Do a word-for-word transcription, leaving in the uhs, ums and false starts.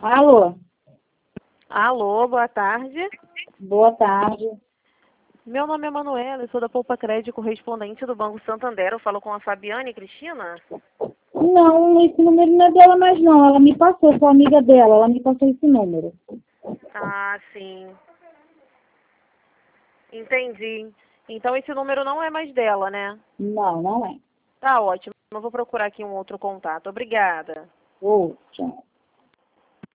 Alô? Alô, boa tarde. Boa tarde. Meu nome é Manuela, eu sou da Poupa Crédito, correspondente do Banco Santander. Eu falo com a Fabiane Cristina? Não, esse número não é dela mais não. Ela me passou, sou amiga dela, ela me passou esse número. Ah, sim. Entendi. Então esse número não é mais dela, né? Não, não é. Tá ótimo. Eu vou procurar aqui um outro contato. Obrigada. Ô, tchau.